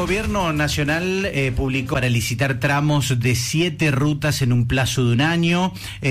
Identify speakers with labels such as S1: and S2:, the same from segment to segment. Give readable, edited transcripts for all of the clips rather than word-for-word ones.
S1: gobierno nacional publicó para licitar tramos de 7 rutas en un plazo de un año.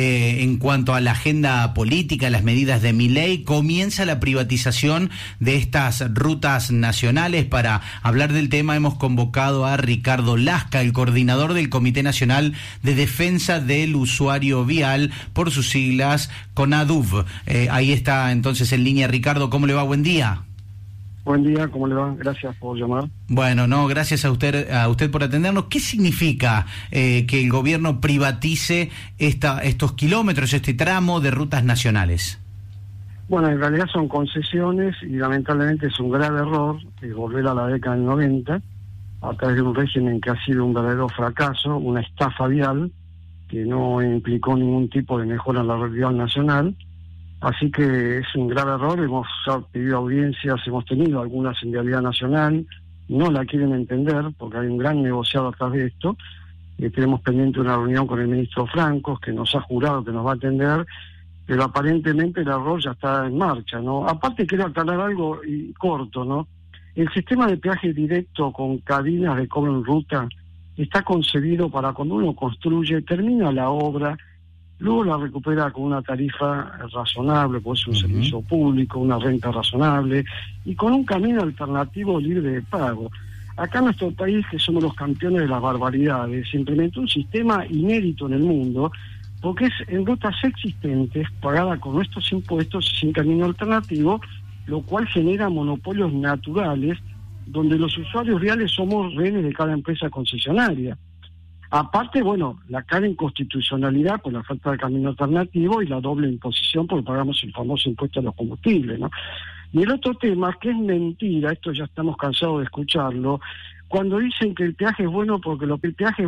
S1: En cuanto a la agenda política, las medidas de Milei, comienza la privatización de estas rutas nacionales. Para hablar del tema hemos convocado a Ricardo Lasca, el coordinador del Comité Nacional de Defensa del Usuario Vial, por sus siglas CONADUV. Ahí está entonces en línea. Ricardo, ¿cómo le va? Buen día.
S2: Buen día, ¿cómo le va? Gracias por llamar.
S1: Bueno, no, gracias a usted por atendernos. ¿Qué significa que el gobierno privatice estos kilómetros, este tramo de rutas nacionales?
S2: Bueno, en realidad son concesiones y lamentablemente es un grave error volver a la década del 90 a través de un régimen que ha sido un verdadero fracaso, una estafa vial que no implicó ningún tipo de mejora en la red vial nacional. Así que es un grave error. Hemos pedido audiencias, hemos tenido algunas en Vialidad Nacional, no la quieren entender porque hay un gran negociado atrás de esto. Tenemos pendiente una reunión con el ministro Francos, que nos ha jurado que nos va a atender, pero aparentemente el error ya está en marcha, ¿no? Aparte quiero aclarar algo corto, ¿no? El sistema de peaje directo con cabinas de cobro en ruta está concebido para cuando uno construye, termina la obra, luego la recupera con una tarifa razonable, puede ser un servicio público, una renta razonable, y con un camino alternativo libre de pago. Acá en nuestro país, que somos los campeones de las barbaridades, se implementó un sistema inédito en el mundo, porque es en rutas existentes, pagada con nuestros impuestos sin camino alternativo, lo cual genera monopolios naturales, donde los usuarios reales somos rehenes de cada empresa concesionaria. Aparte, bueno, la cara inconstitucionalidad por la falta de camino alternativo y la doble imposición porque pagamos el famoso impuesto a los combustibles, ¿no? Y el otro tema, que es mentira, esto ya estamos cansados de escucharlo, cuando dicen que el peaje es bueno porque lo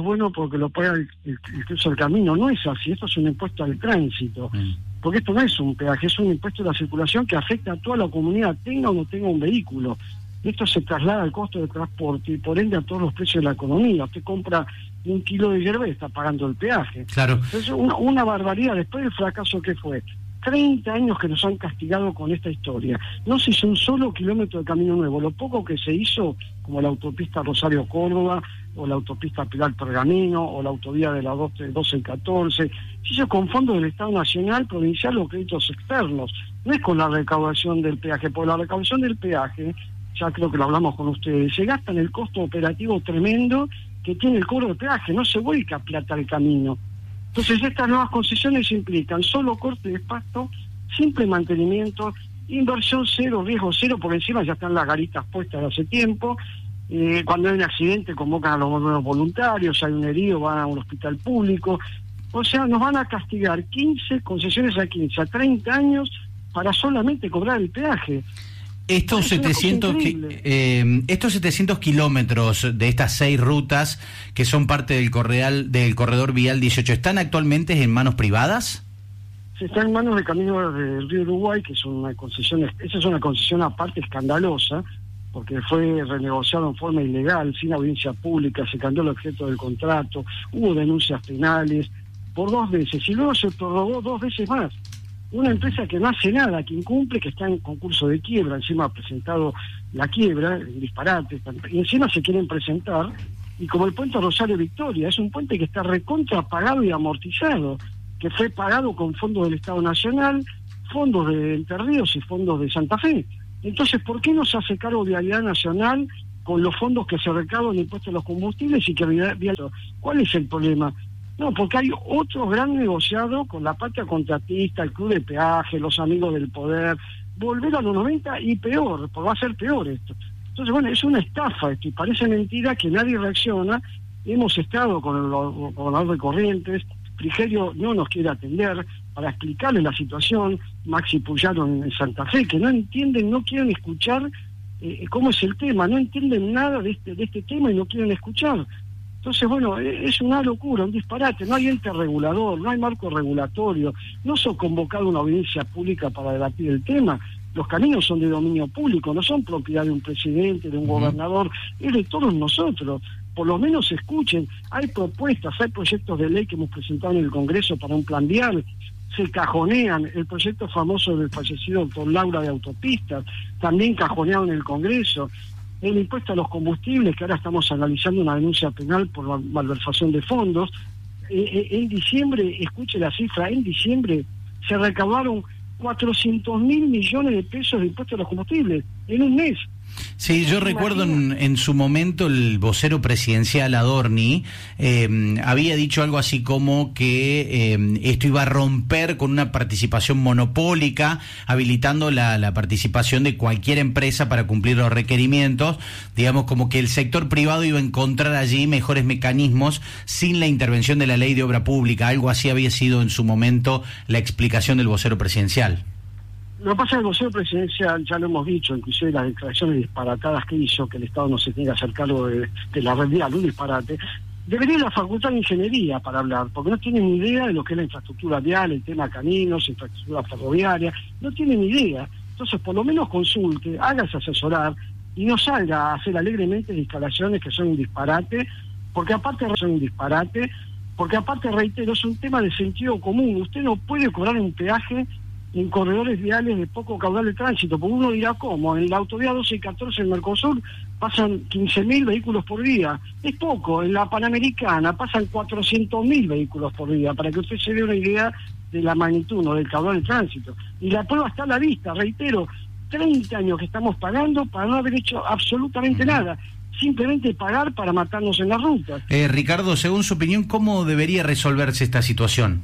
S2: paga el que usa el camino. No es así, esto es un impuesto al tránsito, porque esto no es un peaje, es un impuesto de la circulación que afecta a toda la comunidad, tenga o no tenga un vehículo. Esto se traslada al costo de transporte y por ende a todos los precios de la economía. Usted compra 1 kilo de hierba y está pagando el peaje.
S1: Claro.
S2: Entonces, una barbaridad. Después del fracaso que fue, 30 años que nos han castigado con esta historia. No se hizo un solo kilómetro de camino nuevo. Lo poco que se hizo, como la autopista Rosario-Córdoba, o la autopista Pilar-Pergamino, o la autovía de la 12 y 14, se hizo con fondos del Estado Nacional, provincial o créditos externos. No es con la recaudación del peaje, porque la recaudación del peaje, ya creo que lo hablamos con ustedes, se gasta en el costo operativo tremendo que tiene el cobro de peaje, no se vuelca plata al camino. Entonces estas nuevas concesiones implican solo corte de pasto, simple mantenimiento, inversión cero, riesgo cero, porque encima ya están las garitas puestas hace tiempo. Cuando hay un accidente convocan a los bomberos voluntarios, hay un herido, van a un hospital público. O sea, nos van a castigar 15 concesiones a 15, a 30 años para solamente cobrar el peaje.
S1: Estos 700 kilómetros de estas 6 rutas que son parte del corredor vial 18, ¿están actualmente en manos privadas?
S2: Se está en manos de Caminos del Río Uruguay, que es una concesión, esa es una concesión aparte escandalosa, porque fue renegociado en forma ilegal, sin audiencia pública, se cambió el objeto del contrato, hubo denuncias penales por 2 veces, y luego se prorrogó 2 veces más. Una empresa que no hace nada, que incumple, que está en concurso de quiebra, encima ha presentado la quiebra, el disparate, y encima se quieren presentar, y como el puente Rosario Victoria, es un puente que está recontra pagado y amortizado, que fue pagado con fondos del Estado Nacional, fondos de Entre Ríos y fondos de Santa Fe. Entonces, ¿por qué no se hace cargo de Vialidad Nacional con los fondos que se recaudan en impuestos a los combustibles y que ¿cuál es el problema? No, porque hay otro gran negociado con la patria contratista, el club de peaje, los amigos del poder, volver a los 90 y peor, porque va a ser peor esto. Entonces, bueno, es una estafa esto, y parece mentira que nadie reacciona. Hemos estado con el gobernador de Corrientes, Frigerio no nos quiere atender para explicarle la situación, Maxi Puyaro en Santa Fe, que no entienden, no quieren escuchar cómo es el tema, no entienden nada de este tema y no quieren escuchar. Entonces, bueno, es una locura, un disparate, no hay ente regulador, no hay marco regulatorio, no se ha convocado una audiencia pública para debatir el tema. Los caminos son de dominio público, no son propiedad de un presidente, de un gobernador, es de todos nosotros. Por lo menos escuchen, hay propuestas, hay proyectos de ley que hemos presentado en el Congreso para un plan vial, se cajonean, el proyecto famoso del fallecido doctor Laura de autopistas, también cajoneado en el Congreso. el impuesto a los combustibles, que ahora estamos analizando una denuncia penal por malversación de fondos. En diciembre, escuche la cifra, en diciembre se recaudaron 400.000 millones de pesos de impuestos a los combustibles en un mes.
S1: Sí, yo recuerdo en su momento el vocero presidencial Adorni había dicho algo así como que esto iba a romper con una participación monopólica, habilitando la participación de cualquier empresa para cumplir los requerimientos, digamos como que el sector privado iba a encontrar allí mejores mecanismos sin la intervención de la ley de obra pública. Algo así había sido en su momento la explicación del vocero presidencial.
S2: Lo que pasa es que el vocero presidencial, ya lo hemos dicho, inclusive las declaraciones disparatadas que hizo, que el Estado no se tenga que hacer cargo de la red vial, un disparate, debería ir a la Facultad de Ingeniería para hablar, porque no tienen ni idea de lo que es la infraestructura vial, el tema caminos, infraestructura ferroviaria, no tienen ni idea. Entonces, por lo menos consulte, hágase asesorar y no salga a hacer alegremente instalaciones que son un disparate, porque aparte reitero, es un tema de sentido común. Usted no puede cobrar un peaje en corredores viales de poco caudal de tránsito, porque uno dirá cómo, en la autovía 12 y 14 en Mercosur pasan 15.000 vehículos por día, es poco, en la Panamericana pasan 400.000 vehículos por día, para que usted se dé una idea de la magnitud, ¿no?, del caudal de tránsito. Y la prueba está a la vista, reitero, 30 años que estamos pagando para no haber hecho absolutamente nada, simplemente pagar para matarnos en las rutas.
S1: Ricardo, según su opinión, ¿cómo debería resolverse esta situación?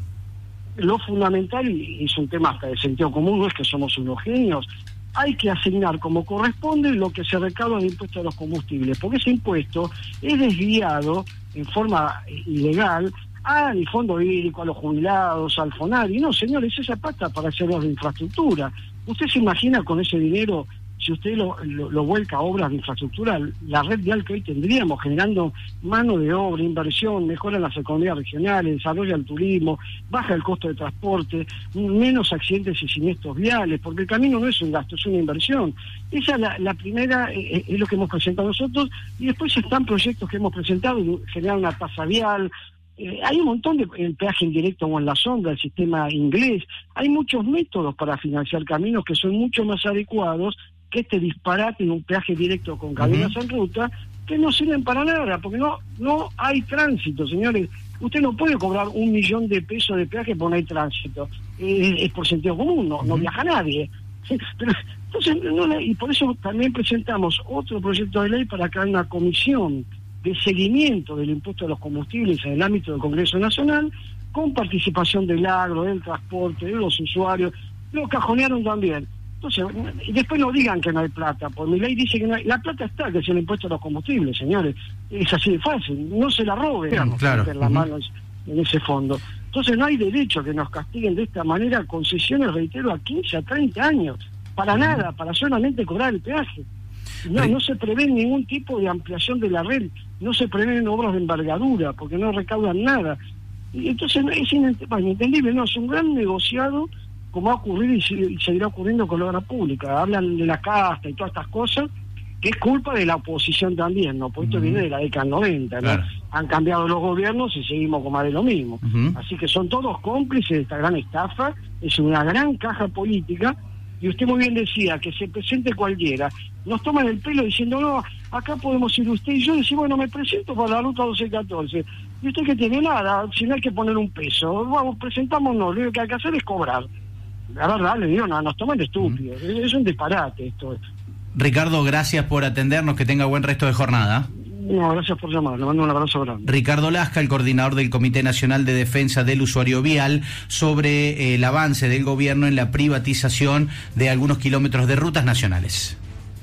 S2: Lo fundamental, y es un tema hasta de sentido común, no es que somos unos genios, hay que asignar como corresponde lo que se recauda del impuesto a los combustibles, porque ese impuesto es desviado en forma ilegal al fondo hídrico, a los jubilados, al FONARI. No, señores, esa plata para hacer obras de infraestructura. ¿Usted se imagina con ese dinero, si usted lo vuelca a obras de infraestructura, la red vial que hoy tendríamos, generando mano de obra, inversión, mejora las economías regionales, desarrolla el turismo, baja el costo de transporte, menos accidentes y siniestros viales, porque el camino no es un gasto, es una inversión? Esa es la primera, es lo que hemos presentado nosotros, y después están proyectos que hemos presentado, generar una tasa vial. Hay un montón de peaje indirecto o en la sombra, el sistema inglés. Hay muchos métodos para financiar caminos que son mucho más adecuados que este disparate en un peaje directo con cadenas en ruta, que no sirven para nada, porque no hay tránsito, señores. Usted no puede cobrar 1 millón de pesos de peaje porque no hay tránsito. Es por sentido común, no viaja nadie. Pero, entonces, y por eso también presentamos otro proyecto de ley para crear una comisión de seguimiento del impuesto a los combustibles en el ámbito del Congreso Nacional, con participación del agro, del transporte, de los usuarios. Lo cajonearon también. Entonces, y después no digan que no hay plata, porque mi ley dice que no hay. La plata está, que es el impuesto a los combustibles, señores. Es así de fácil, no se la roben,
S1: claro.
S2: Meter las manos en ese fondo. Entonces no hay derecho a que nos castiguen de esta manera concesiones, reitero, a 15, a 30 años, para nada, para solamente cobrar el peaje. No se prevé ningún tipo de ampliación de la red, no se prevén obras de envergadura, porque no recaudan nada. Y entonces es inentendible, no, es un gran negociado, como ha ocurrido y seguirá ocurriendo con la obra pública. Hablan de la casta y todas estas cosas, que es culpa de la oposición también, ¿no? Porque esto viene de la década 90, ¿no? Claro. Han cambiado los gobiernos y seguimos con más de lo mismo. Así que son todos cómplices de esta gran estafa, es una gran caja política, y usted muy bien decía, que se presente cualquiera. Nos toman el pelo diciendo, no, acá podemos ir usted y yo, decimos, bueno, me presento para la ruta 12 y 14. Y usted que tiene nada, si no hay que poner un peso, vamos, presentámonos, lo que hay que hacer es cobrar. La verdad, le digo, no, nos toman de estúpidos, es un disparate esto.
S1: Ricardo, gracias por atendernos, que tenga buen resto de jornada.
S2: No, gracias por llamar, le mando un abrazo grande.
S1: Ricardo Lasca, el coordinador del Comité Nacional de Defensa del Usuario Vial, sobre el avance del gobierno en la privatización de algunos kilómetros de rutas nacionales.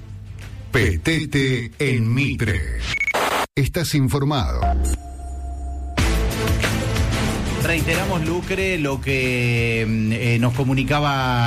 S3: Petete en Mitre. Estás informado.
S1: Reiteramos, Lucre, lo que nos comunicaba